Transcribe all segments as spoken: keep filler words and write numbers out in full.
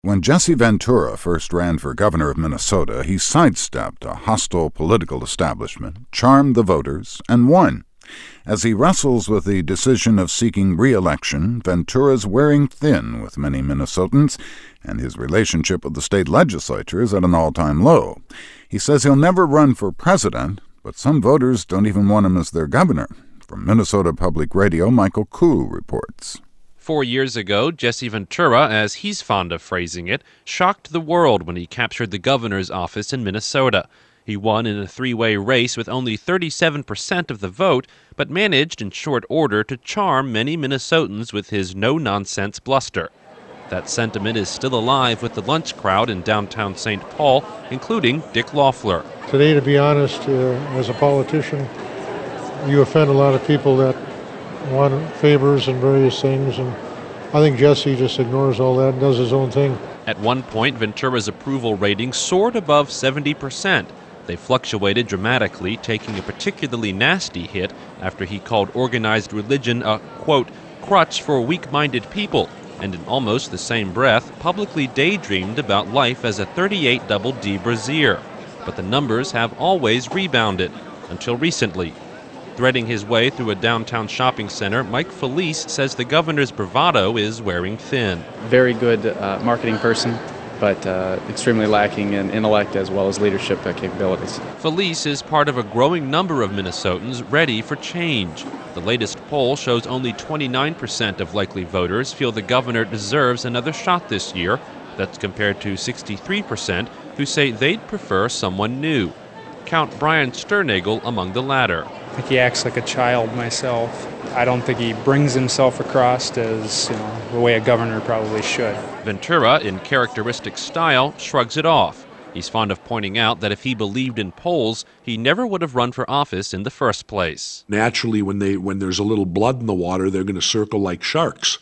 When Jesse Ventura first ran for governor of Minnesota, he sidestepped a hostile political establishment, charmed the voters, and won. As he wrestles with the decision of seeking re-election, Ventura's wearing thin with many Minnesotans, and his relationship with the state legislature is at an all-time low. He says he'll never run for president, but some voters don't even want him as their governor. From Minnesota Public Radio, Michael Koo reports. Four years ago, Jesse Ventura, as he's fond of phrasing it, shocked the world when he captured the governor's office in Minnesota. He won in a three-way race with only thirty-seven percent of the vote, but managed in short order to charm many Minnesotans with his no-nonsense bluster. That sentiment is still alive with the lunch crowd in downtown Saint Paul, including Dick Loeffler. Today, to be honest, uh, as a politician, you offend a lot of people that want favors and various things, and I think Jesse just ignores all that and does his own thing. At one point, Ventura's approval rating soared above seventy percent. They fluctuated dramatically, taking a particularly nasty hit after he called organized religion a, quote, crutch for weak-minded people, and in almost the same breath, publicly daydreamed about life as a thirty-eight double D brassiere. But the numbers have always rebounded, until recently. Threading his way through a downtown shopping center, Mike Felice says the governor's bravado is wearing thin. Very good uh, marketing person, but uh, extremely lacking in intellect as well as leadership uh, capabilities. Felice is part of a growing number of Minnesotans ready for change. The latest poll shows only twenty-nine percent of likely voters feel the governor deserves another shot this year. That's compared to sixty-three percent who say they'd prefer someone new. Count Brian Sternagel among the latter. I think he acts like a child myself. I don't think he brings himself across as, you know, the way a governor probably should. Ventura, in characteristic style, shrugs it off. He's fond of pointing out that if he believed in polls, he never would have run for office in the first place. Naturally, when they when there's a little blood in the water, they're going to circle like sharks,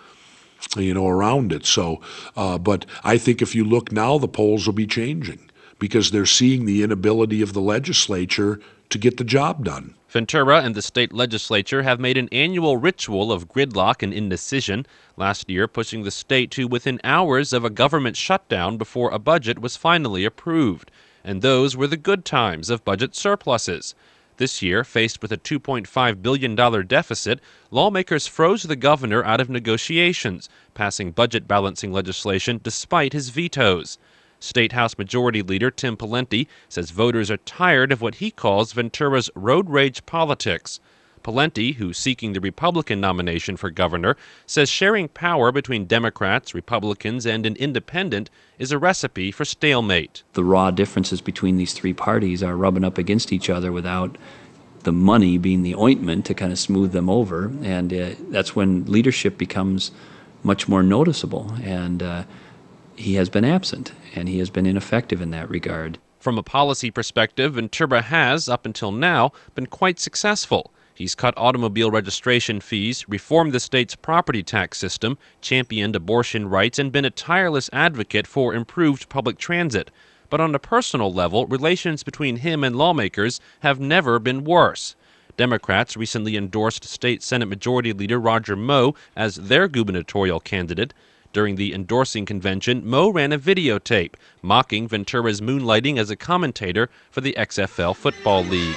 you know, around it. So, uh, but I think if you look now, the polls will be changing because they're seeing the inability of the legislature to get the job done. Ventura and the state legislature have made an annual ritual of gridlock and indecision, last year pushing the state to within hours of a government shutdown before a budget was finally approved. And those were the good times of budget surpluses. This year, faced with a two point five billion dollars deficit, lawmakers froze the governor out of negotiations, passing budget balancing legislation despite his vetoes. State House Majority Leader Tim Pawlenty says voters are tired of what he calls Ventura's road rage politics. Pawlenty, who's seeking the Republican nomination for governor, says sharing power between Democrats, Republicans, and an independent is a recipe for stalemate. The raw differences between these three parties are rubbing up against each other without the money being the ointment to kind of smooth them over, and uh, that's when leadership becomes much more noticeable, and uh, he has been absent, and he has been ineffective in that regard. From a policy perspective, Ventura has, up until now, been quite successful. He's cut automobile registration fees, reformed the state's property tax system, championed abortion rights, and been a tireless advocate for improved public transit. But on a personal level, relations between him and lawmakers have never been worse. Democrats recently endorsed State Senate Majority Leader Roger Moe as their gubernatorial candidate. During the endorsing convention, Moe ran a videotape mocking Ventura's moonlighting as a commentator for the X F L Football League.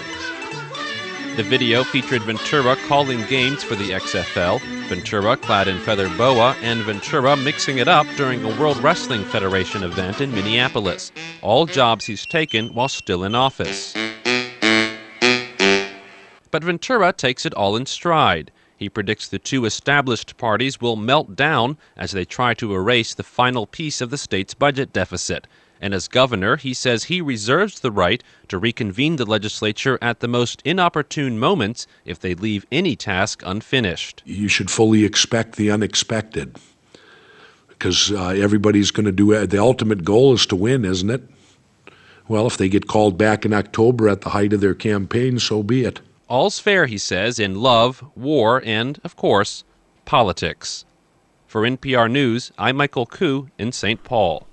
The video featured Ventura calling games for the X F L, Ventura clad in feather boa, and Ventura mixing it up during a World Wrestling Federation event in Minneapolis. All jobs he's taken while still in office. But Ventura takes it all in stride. He predicts the two established parties will melt down as they try to erase the final piece of the state's budget deficit. And as governor, he says he reserves the right to reconvene the legislature at the most inopportune moments if they leave any task unfinished. You should fully expect the unexpected because uh, everybody's going to do it. The ultimate goal is to win, isn't it? Well, if they get called back in October at the height of their campaign, so be it. All's fair, he says, in love, war, and, of course, politics. For N P R News, I'm Michael Koo in Saint Paul.